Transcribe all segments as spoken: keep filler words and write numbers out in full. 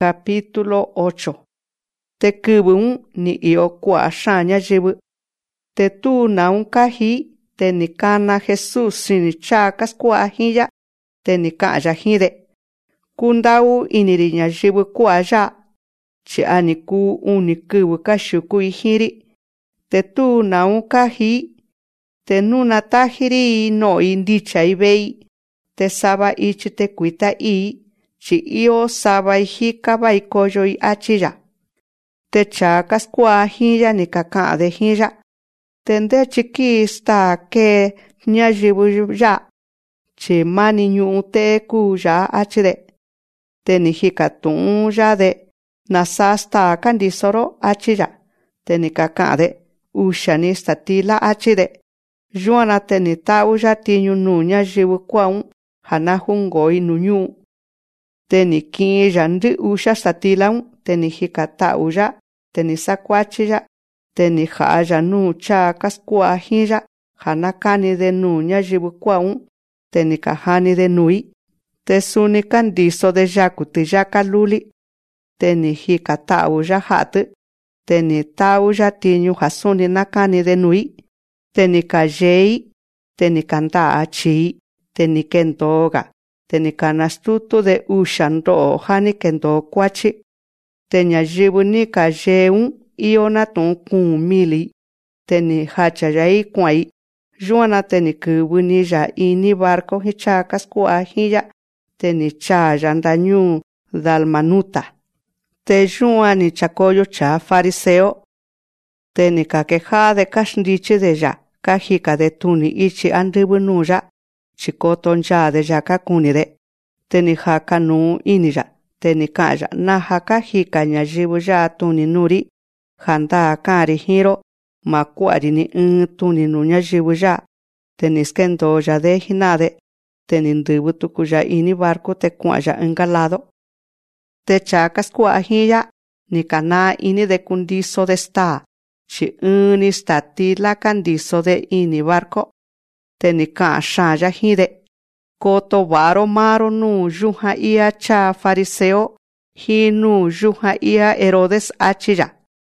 Capítulo ocho. Te kibun ni io kwa shanya jibu. Te tu na un kahi te ni kana Jesus sini chakas kwa hiya te ni kaya hide. Kundau inirinya jibu kwa ja. Chi ani ku uni kibu kashuku ihiri. Te tu na un kahi te nuna tahiri no indicha ibei. Te saba ichi te kuita i. Chi io saba ihika baikoyo i achija. Te chakas kwa hiya ni kaka de hiya. Tende chiki sta ke nyajibu ya. Chi mani nyu te ku ya achide. Te ni hika tun ya de. Nasa sta kandisoro achija. Te ni kaka de. Ushani statila achide. Juana te ni tau ya tinyu nu nyajibu kwa un. Hanahungoi nu nyu. Teni kin yandi usha statilaun, teni hikata uya, teni sakwachiya, teni haya nu cha kaskuahiya, hanakani de nu nyajibu kwaun, teni kahani de nui, te suni kandiso de yakuti yakaluli, teni hikata uya hatu, teni ta uya tinyu hasuni nakani de nui, teni kajei, teni kanda achi, teni kentoga. Teni kanastutu de ushando hani kendo kwachi. Tenya jibu ni kajeun iona ton kun mili. Teni hachayai kwai. Juana teni kubu ni ja ini barco hichakas kwa hiya. Teni chaya ndanyu dalmanuta. Te juan ni chakoyo cha fariseo. Teni kakeha de kashndichi de ja. Kahika de tuni ichi andibu nuja. Chikoton ya de yaka kunire. Teni haka nu inira. Teni kaya na haka hika nyajibu ya tuni nuri. Handa kari hiro. Makuari ni un tuni nu nyajibu ya. Teni skendo ya de hinade. Teni ndibu tuku ya ini barco te kuaya engalado. Te chakas kuahiya. Ni kana ini de kundiso de sta. Chi uni statila kandiso de ini barco. Teni ka shaya hide. Koto waro maro nu juha ia cha fariseo. Hi nu juha ia Herodes achija.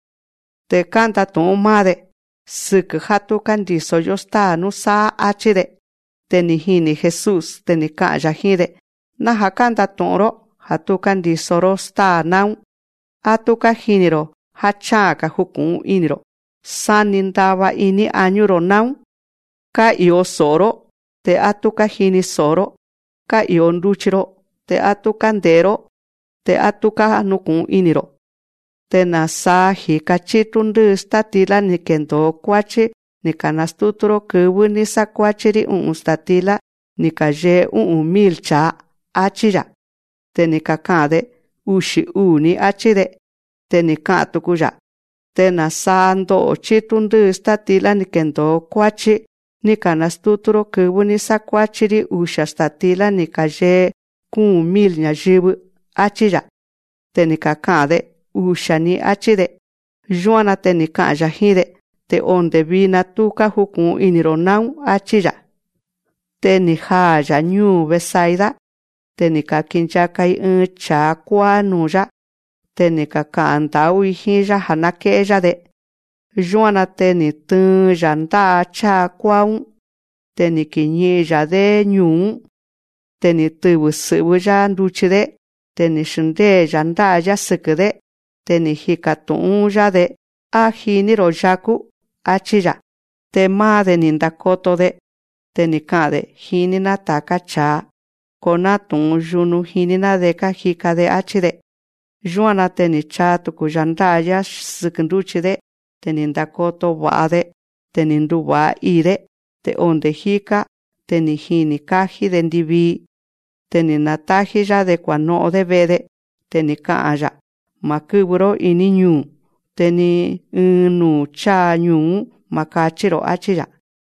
Te kanta tu made. Sik hatu kandiso yosta nu sa achide. Teni hini Jesus teni kaya hide. Naha kanta toro hatu kandiso ro sta naun. Atuka hiniro hachaka hukun iniro. Sanindaba ini anyuro naun. Ka io soro, te atuka hini soro, ka io nduchiro, te atuka ndero, te atuka nukun iniro. Te nasa hika chitundu statila ni kendo kwachi, ni kanastuturo kubu ni sa kwachiri un statila, ni kaje un mil cha achira. Te ni kakade, ushi uni achide, te ni katukuya. Te nasa ndo chitundu statila ni kendo kwachi, ni kanastuturo kubu ni sakwachiri usha statila ni kaje kun mil nyajibu achija. Te ni kakade usha ni achide. Juana te ni kaya hide. Te onde vina tuka hukun iniro naun achija. Te ni haya nyu besaida. Te ni kakinchakai un cha kwa nuja. Te ni kakandau ihija hanakeja de. Juana teni tun janda cha kwaun. Teni kinyi jade nyun. Teni tubu subu ja nduchide. Teni shinde janda ja sikide. Teni hikatun jade. Ahi ro jaku achija. Te made nindakoto de. Teni kade hinina taka cha. Konatun junu hinina deka hikade achide. Juana teni cha tuku janda ja sikinduchide. Teni dakoto wade, teni nduwa ide, te onde hika, teni hini kaji de ndibi, teni natajija de kwano de vede, teni kaaya, makuburo ini nyu, teni unu cha nyu, makachiro achija.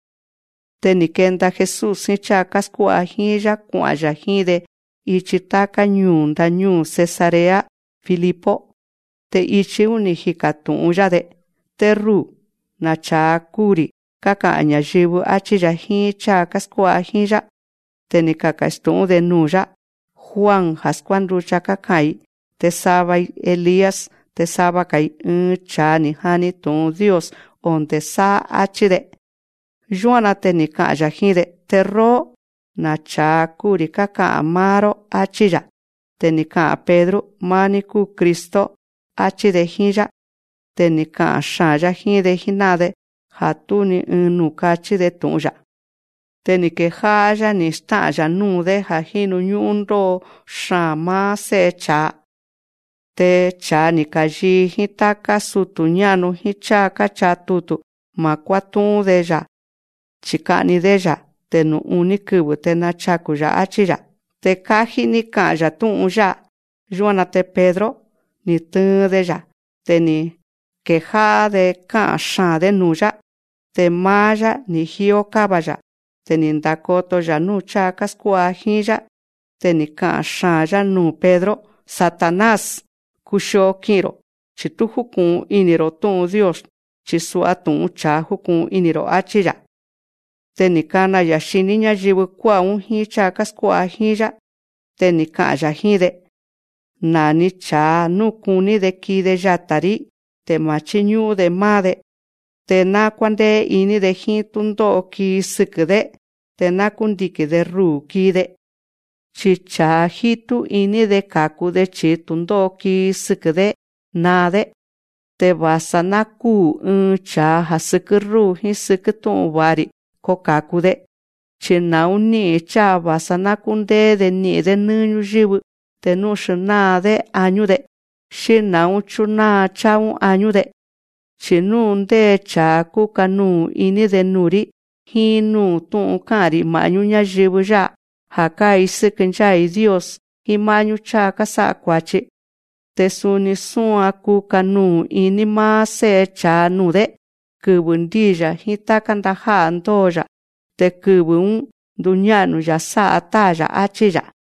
Teni kenda Jesus hichakas kuahija kuaya hide, ichitaka nyu nda nyu Cesarea Filipo, te ichi uni hikatun yade. Teru, na cha kuri, kaka nyajibu achija hi cha kaskua hija. Teni kakastun de nuja, Juan haskuan rucha kakai, te savai Elías, te sava kai un cha ni hani ton Dios onde sa achide. Juana te ni kaya hide te ro na cha kuri kaka amaro achija. Te ni ka Pedro maniku Kristo achide hinja. Te ni ka shaya hide hinade hatuni unu kachide tunja. Te ni ke haya ni staya nude ha hinu nyundo shama se cha. Te cha ni kaji hitaka sutunyanu hichaka cha tutu makwatun deja. Chikani deja te nu unikubu te na chakuja achija. Te kaji ni kaya tunja. Juana te Pedro ni tun deja. Te ni keja de ka shan de nuja. Te maya ni hio kabaya. Te ni ndakoto ya nu chakas kuajija. Te ni ka shan ya nu Pedro Satanás. Kusho kiro, chitu hukun iniro tun Dios, chisua tun cha hukun iniro achija. Tenikana yashini nyajibu kwa unhi chakas kwa hija, tenika yahide. Nani cha nukuni de kide yatari, te machinyu de made, te nakwande ini de hintundo ki sikde, te nakundiki de ru kide. Chicha hitu ini de kaku de chitundo ki sikde nade. Te basana ku un cha hasikru hi sikitun wari ko kaku de. China uni cha basana kunde de ni de nunyu jibu te nushina de añu de. Shina unchuna cha un añu de. Chinun de cha kukanu ini de nuri hinu tun kari mañuña jibu ya. Haka isikinjai Dios himanyu chaka sa kwachi. Te suni sua kukanu ini ma se cha nude. Kubundija hitakanda ha andoja. Te kubun dunyanu ya sa ataya achija.